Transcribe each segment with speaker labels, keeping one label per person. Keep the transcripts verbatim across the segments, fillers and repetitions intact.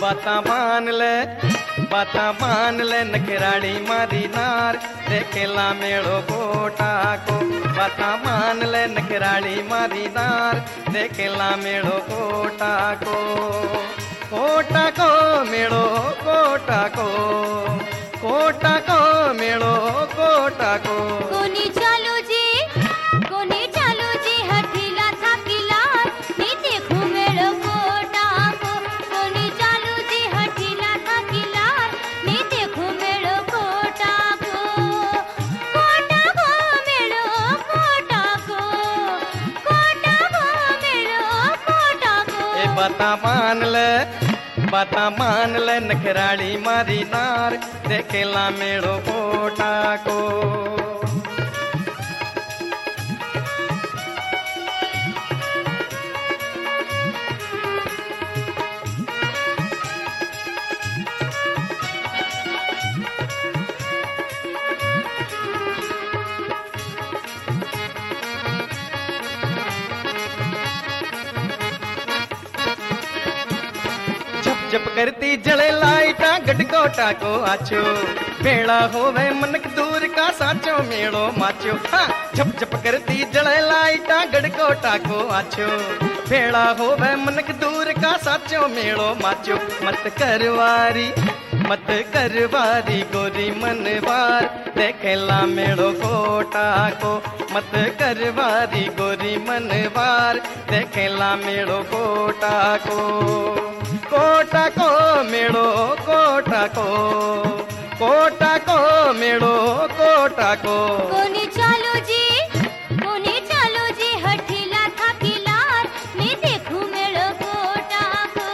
Speaker 1: बाता मान ले बाता मान ले नखराड़ी मारी नार देखेला मेड़ो कोटा को। बाता मान ले नखराड़ी मारी नार देखेला मेड़ो कोटा को। कोटा को मेड़ो कोटा को कोटा को मेड़ो कोटा को।
Speaker 2: कोनी चालू जी कोनी चालू जी हठीला थाकीला नी देखू मेड़ो कोटा को। कोनी चालू जी हठीला थाकीला नी देखू मेड़ो कोटा को। कोटा को मेड़ो कोटा को कोटा को मेड़ो कोटा को।
Speaker 1: ए बाता मान ले बाता मान ले नखराड़ी मारी नार देखेला मेड़ो कोटा को। जप करती जले लाइटा गडकोटा को आछो बेड़ा होवे मनक दूर का साचो मेड़ो माचो। हाँ जप जप करती जले लाइटा गडकोटा को आछो बेड़ा होवे मनक दूर का साचो मेड़ो माचो। मत करवारी मत करवारी गोरी मनवार देखेला मेड़ो कोटा को। मत करवारी गोरी मनवार देखेला मेड़ो कोटा को। कोटा को मेड़ो कोटा को कोटा को मेड़ो कोटा को।
Speaker 2: कोनी चालू जी कोनी चालू जी हठीला थाकीला नी देखू मेड़ो कोटा को।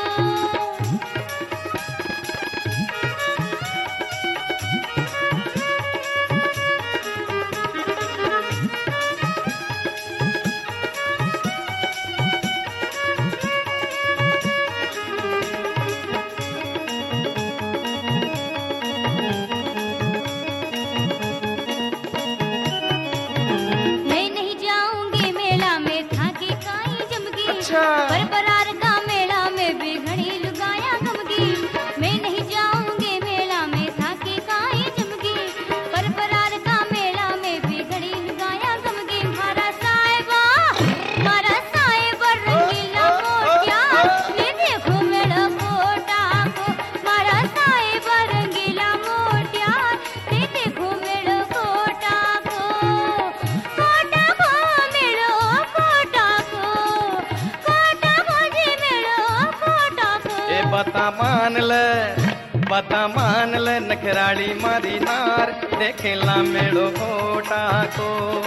Speaker 2: पर बरार का मेला में भी घड़ी लुगाया गमगी। मैं नहीं जाऊंगी मेला में थाकी काई जमगी। पर बरार का मेला में भी घड़ी लुगाया गमगी। मारा साहिबा मारा साहिबा रंगीला मोटिया ले देखो मेरा कोटा को। मारा साहिबा रंगीला मोटिया ले देखो मेरा कोटा को। कोटा को मेरा कोटा को
Speaker 1: बाता मान ले बाता मान ले नखराड़ी मारी नार देखेला मेड़ो कोटा को।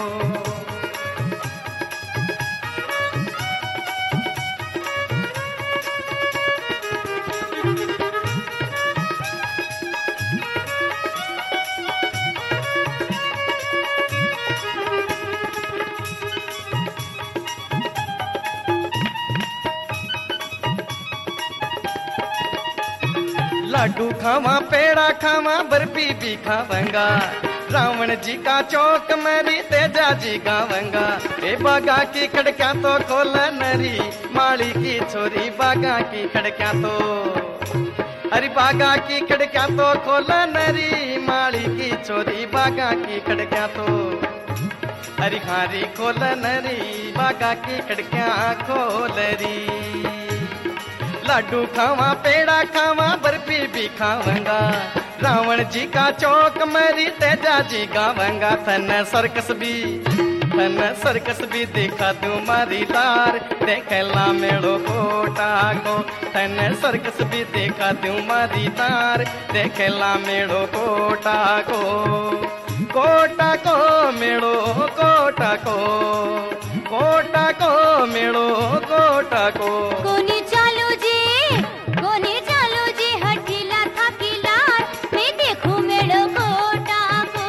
Speaker 1: लाडू खावा पेड़ा खावा बर्फी भी खावंगा रावण जी का चौक मेरी तेजा जी गावंगा। ए बागा की खड़क्या तो खोल नरी माली की छोरी बागा की खड़क्या तो। अरे बागा की खड़क्या तो खोल नरी माली की छोरी बागा की खड़क्या तो। अरे हारी खोल नरी बागा की खड़क्या खोलरी। लाडू खावा पेड़ा खावा बर्फी भी खावंगा रावण जी का चौक मेरी तेजा जी गावंगा। थन सर्कस भी थन सर्कस भी दिखा दूं मारी लार देखेला मेड़ो कोटा को। थन सर्कस भी दिखा दूं मारी लार देखेला मेड़ो कोटा को। कोटा को मेड़ो कोटा को कोटा को मेड़ो कोटा को।
Speaker 2: कोनी चालू जी कोनी चालू जी हठीला थाकीला मैं देखू मेड़ो कोटा को।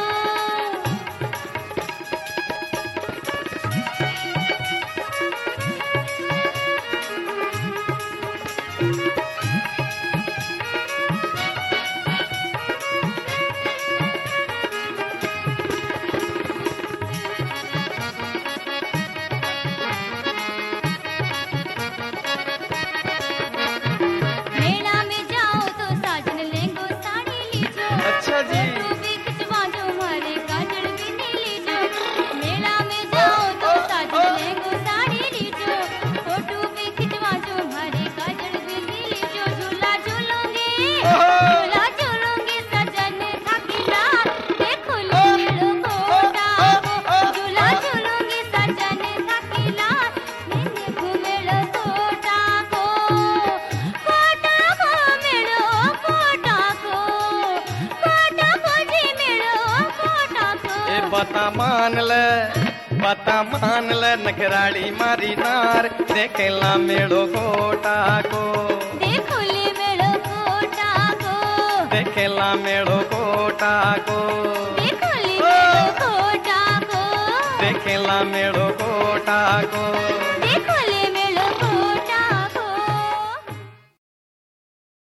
Speaker 1: बाता मान ले बाता मान ले नखराड़ी मारी नार देखेला मेड़ो कोटा को
Speaker 2: देखो ले मेड़ो कोटा को
Speaker 1: देखेला मेड़ो कोटा को
Speaker 2: देखो ले मेड़ो कोटा को
Speaker 1: देखेला मेड़ो कोटा को